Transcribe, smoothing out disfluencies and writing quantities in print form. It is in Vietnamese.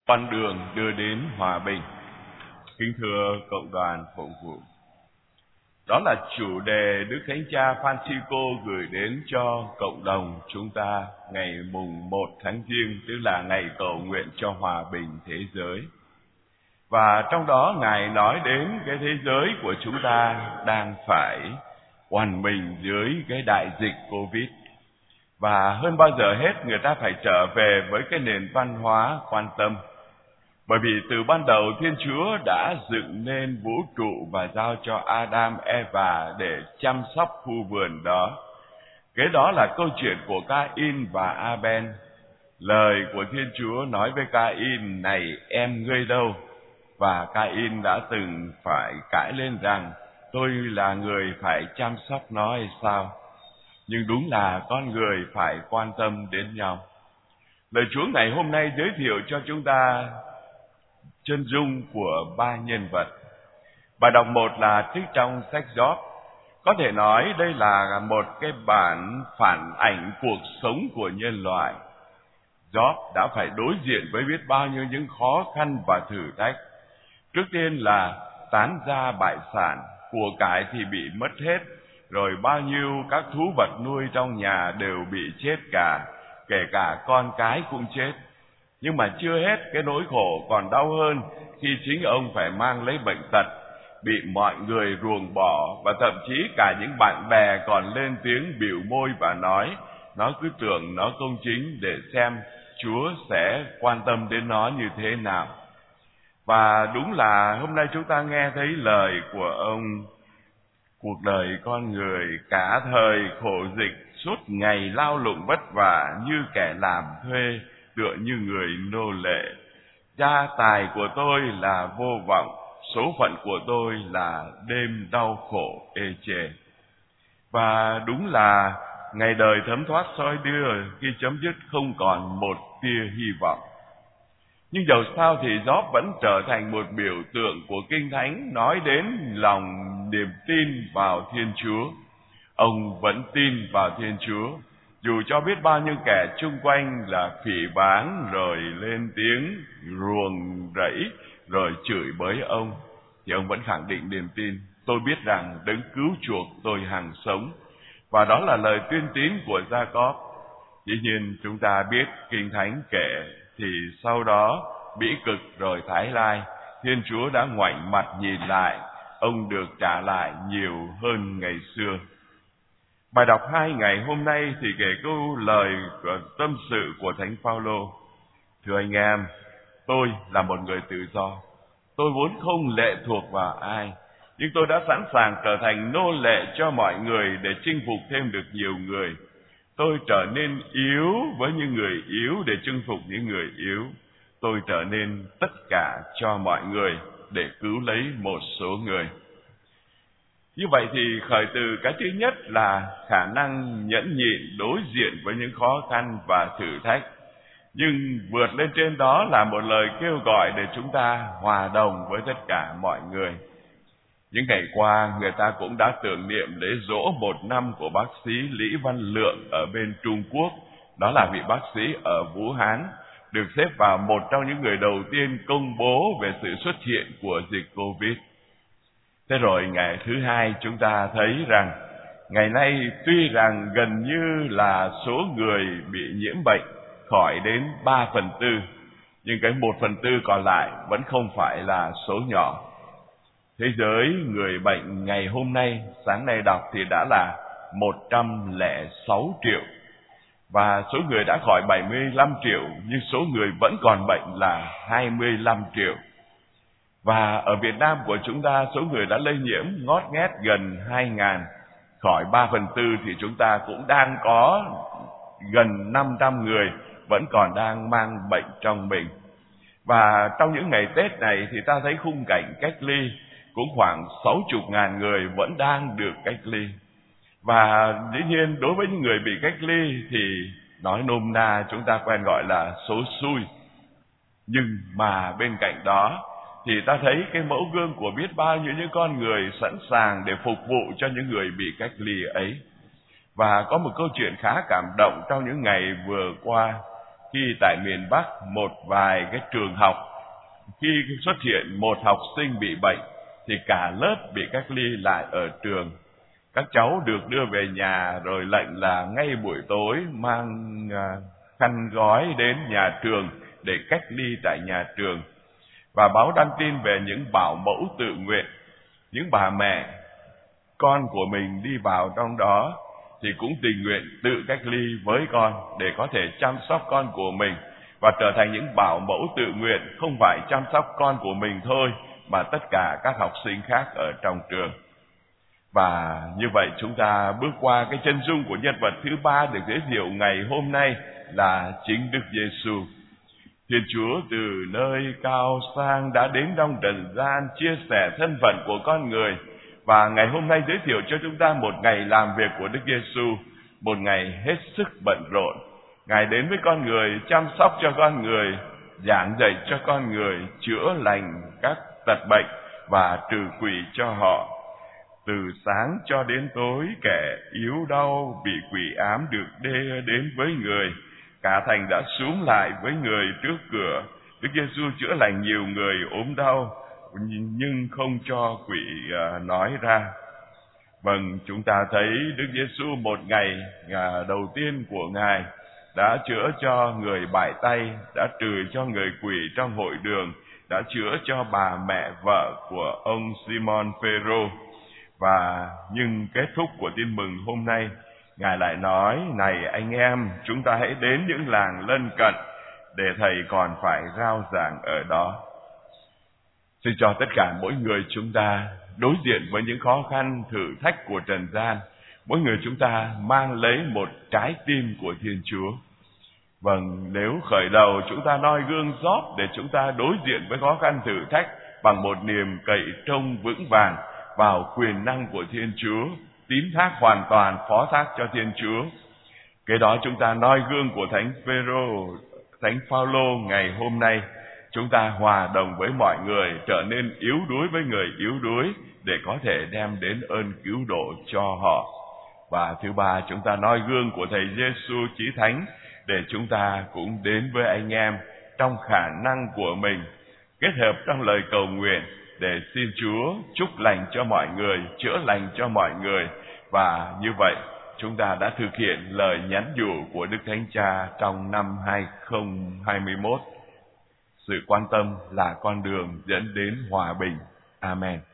Con đường đưa đến hòa bình. Kính thưa cộng đoàn phụng vụ, đó là chủ đề Đức Thánh Cha Francisco gửi đến cho cộng đồng chúng ta ngày mùng 1 tháng Giêng, tức là ngày cầu nguyện cho hòa bình thế giới. Và trong đó Ngài nói đến cái thế giới của chúng ta đang phải oằn mình dưới cái đại dịch Covid. Và hơn bao giờ hết người ta phải trở về với cái nền văn hóa quan tâm. Bởi vì từ ban đầu Thiên Chúa đã dựng nên vũ trụ và giao cho Adam, Eva để chăm sóc khu vườn đó. Cái đó là câu chuyện của Ca-in và A-ben. Lời của Thiên Chúa nói với Ca-in: "Này em ngươi đâu?" Và Ca-in đã từng phải cãi lên rằng: "Tôi là người phải chăm sóc nó hay sao?" Nhưng đúng là con người phải quan tâm đến nhau. Lời Chúa ngày hôm nay giới thiệu cho chúng ta chân dung của ba nhân vật. Bài đọc 1 là trích trong sách Gióp. Có thể nói đây là một cái bản phản ảnh cuộc sống của nhân loại. Gióp đã phải đối diện với biết bao nhiêu những khó khăn và thử thách. Trước tiên là tán gia bại sản, của cải thì bị mất hết, rồi bao nhiêu các thú vật nuôi trong nhà đều bị chết cả, kể cả con cái cũng chết. Nhưng mà chưa hết, cái nỗi khổ còn đau hơn khi chính ông phải mang lấy bệnh tật, bị mọi người ruồng bỏ, và thậm chí cả những bạn bè còn lên tiếng bĩu môi và nói nó cứ tưởng nó công chính để xem Chúa sẽ quan tâm đến nó như thế nào. Và đúng là hôm nay chúng ta nghe thấy lời của ông: "Cuộc đời con người cả thời khổ dịch, suốt ngày lao lụng vất vả như kẻ làm thuê, tựa như người nô lệ. Gia tài của tôi là vô vọng, số phận của tôi là đêm đau khổ ê chề." Và đúng là ngày đời thấm thoát soi đưa, khi chấm dứt không còn một tia hy vọng. Nhưng dầu sao thì Gióp vẫn trở thành một biểu tượng của Kinh Thánh nói đến lòng niềm tin vào Thiên Chúa. Ông vẫn tin vào Thiên Chúa, dù cho biết bao nhiêu kẻ chung quanh là phỉ báng, rồi lên tiếng ruồng rẫy, rồi chửi bới ông, thì ông vẫn khẳng định niềm tin: "Tôi biết rằng Đấng cứu chuộc tôi hằng sống." Và đó là lời tuyên tín của Gia-cóp. Dĩ nhiên chúng ta biết Kinh Thánh kể thì sau đó Bỉ Cực rồi Thái Lai, Thiên Chúa đã ngoảnh mặt nhìn lại, ông được trả lại nhiều hơn ngày xưa. Bài đọc 2 ngày hôm nay thì kể câu lời của tâm sự của Thánh Phaolô: "Thưa anh em, tôi là một người tự do. Tôi vốn không lệ thuộc vào ai, nhưng tôi đã sẵn sàng trở thành nô lệ cho mọi người để chinh phục thêm được nhiều người. Tôi trở nên yếu với những người yếu để chinh phục những người yếu. Tôi trở nên tất cả cho mọi người để cứu lấy một số người." Như vậy thì khởi từ cái thứ nhất là khả năng nhẫn nhịn đối diện với những khó khăn và thử thách. Nhưng vượt lên trên đó là một lời kêu gọi để chúng ta hòa đồng với tất cả mọi người. Những ngày qua, người ta cũng đã tưởng niệm lễ giỗ 1 năm của bác sĩ Lý Văn Lượng ở bên Trung Quốc. Đó là vị bác sĩ ở Vũ Hán, được xếp vào một trong những người đầu tiên công bố về sự xuất hiện của dịch Covid. Thế rồi ngày thứ hai chúng ta thấy rằng ngày nay tuy rằng gần như là số người bị nhiễm bệnh khỏi đến 3/4, nhưng cái 1/4 còn lại vẫn không phải là số nhỏ. Thế giới người bệnh ngày hôm nay, sáng nay đọc thì đã là 106 triệu. Và số người đã khỏi 75 triệu, nhưng số người vẫn còn bệnh là 25 triệu. Và ở Việt Nam của chúng ta, số người đã lây nhiễm ngót nghét gần 2.000, khỏi 3/4 thì chúng ta cũng đang có gần 500 người vẫn còn đang mang bệnh trong mình. Và trong những ngày Tết này thì ta thấy khung cảnh cách ly cũng khoảng 60.000 người vẫn đang được cách ly. Và dĩ nhiên đối với những người bị cách ly thì nói nôm na chúng ta quen gọi là số xui. Nhưng mà bên cạnh đó thì ta thấy cái mẫu gương của biết bao nhiêu những con người sẵn sàng để phục vụ cho những người bị cách ly ấy. Và có một câu chuyện khá cảm động trong những ngày vừa qua, khi tại miền Bắc một vài cái trường học, khi xuất hiện một học sinh bị bệnh thì cả lớp bị cách ly lại ở trường. Các cháu được đưa về nhà rồi lệnh là ngay buổi tối mang khăn gói đến nhà trường để cách ly tại nhà trường. Và báo đăng tin về những bảo mẫu tự nguyện, những bà mẹ con của mình đi vào trong đó thì cũng tình nguyện tự cách ly với con để có thể chăm sóc con của mình và trở thành những bảo mẫu tự nguyện, không phải chăm sóc con của mình thôi mà tất cả các học sinh khác ở trong trường. Và như vậy chúng ta bước qua cái chân dung của nhân vật thứ ba được giới thiệu ngày hôm nay là chính Đức Giêsu. Thiên Chúa từ nơi cao sang đã đến trong trần gian chia sẻ thân phận của con người, và ngày hôm nay giới thiệu cho chúng ta một ngày làm việc của Đức Giêsu, một ngày hết sức bận rộn. Ngài đến với con người, chăm sóc cho con người, giảng dạy cho con người, chữa lành các tật bệnh và trừ quỷ cho họ. Từ sáng cho đến tối, kẻ yếu đau bị quỷ ám được đưa đến với người. Cả thành đã xúm lại với người trước cửa. Đức Giêsu chữa lành nhiều người ốm đau, nhưng không cho quỷ nói ra. Vâng, chúng ta thấy Đức Giêsu một ngày đầu tiên của Ngài đã chữa cho người bại tay, đã trừ cho người quỷ trong hội đường, đã chữa cho bà mẹ vợ của ông Simon Phêrô. Và nhưng kết thúc của tin mừng hôm nay, Ngài lại nói: này anh em, chúng ta hãy đến những làng lân cận, để Thầy còn phải rao giảng ở đó. Xin cho tất cả mỗi người chúng ta đối diện với những khó khăn, thử thách của trần gian, mỗi người chúng ta mang lấy một trái tim của Thiên Chúa. Vâng, nếu khởi đầu chúng ta noi gương Gióp để chúng ta đối diện với khó khăn thử thách bằng một niềm cậy trông vững vàng vào quyền năng của Thiên Chúa, tín thác hoàn toàn, phó thác cho Thiên Chúa. Cái đó chúng ta noi gương của Thánh Phêrô, Thánh Phaolô ngày hôm nay, chúng ta hòa đồng với mọi người, trở nên yếu đuối với người yếu đuối để có thể đem đến ơn cứu độ cho họ. Và thứ ba, chúng ta noi gương của Thầy Giêsu Chí Thánh để chúng ta cũng đến với anh em trong khả năng của mình, kết hợp trong lời cầu nguyện để xin Chúa chúc lành cho mọi người, chữa lành cho mọi người. Và như vậy, chúng ta đã thực hiện lời nhắn nhủ của Đức Thánh Cha trong năm 2021. Sự quan tâm là con đường dẫn đến hòa bình. Amen.